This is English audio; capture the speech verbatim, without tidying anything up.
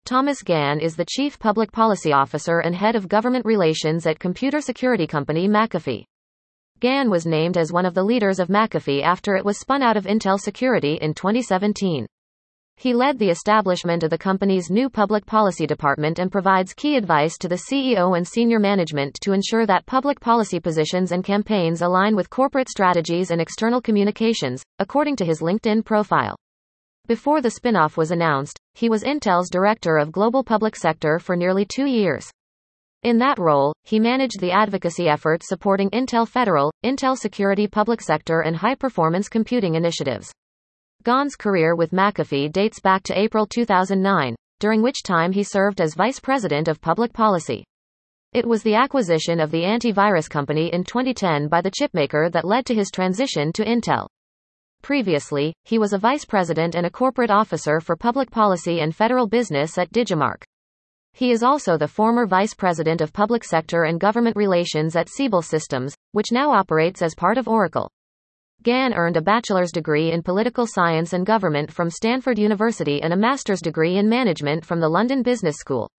Thomas Gann is the Chief Public Policy Officer and Head of Government Relations at computer security company McAfee. Gann was named as one of the leaders of McAfee after it was spun out of Intel Security in twenty seventeen. He led the establishment of the company's new public policy department and provides key advice to the C E O and senior management to ensure that public policy positions and campaigns align with corporate strategies and external communications, according to his LinkedIn profile. Before the spin-off was announced, he was Intel's Director of Global Public Sector for nearly two years. In that role, he managed the advocacy efforts supporting Intel Federal, Intel Security Public Sector and high-performance computing initiatives. Gann's career with McAfee dates back to April two thousand nine, during which time he served as Vice President of Public Policy. It was the acquisition of the antivirus company in twenty ten by the chipmaker that led to his transition to Intel. Previously, he was a vice president and a corporate officer for public policy and federal business at Digimarc. He is also the former vice president of public sector and government relations at Siebel Systems, which now operates as part of Oracle. Gann earned a bachelor's degree in political science and government from Stanford University and a master's degree in management from the London Business School.